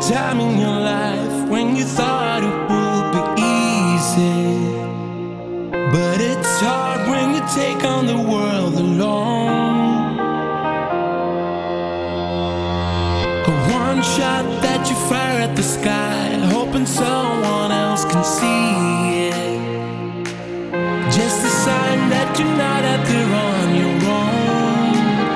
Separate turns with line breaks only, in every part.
time in your life when you thought it would be easy, but it's hard when you take on the world alone. A one shot that you fire at the sky, hoping someone else can see it. Just a sign that you're not out there on your own.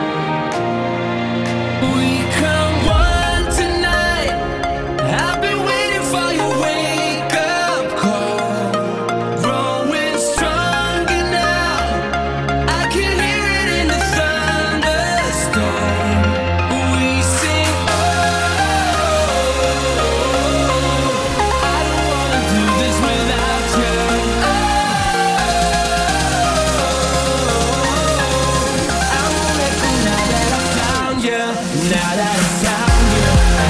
We come one tonight. I've been waiting for your wake up call. Growing stronger now. I can hear it in the thunderstorm. We sing, oh, I don't wanna do this without you. Now that I found you.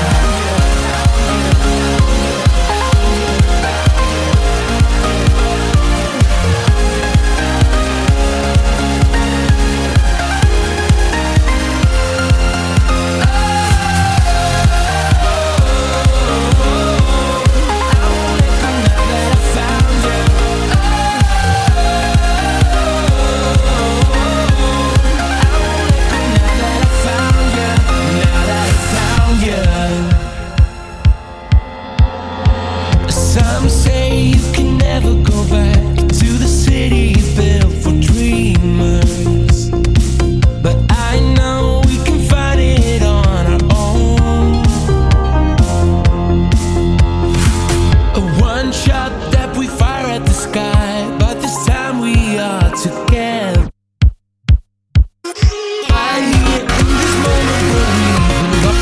Some say you can never go back to the city built for dreamers, but I know we can find it on our own. A one shot that we fire at the sky, but this time we are together. Right here in this moment where we belong.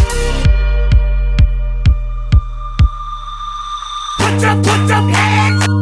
Put your hands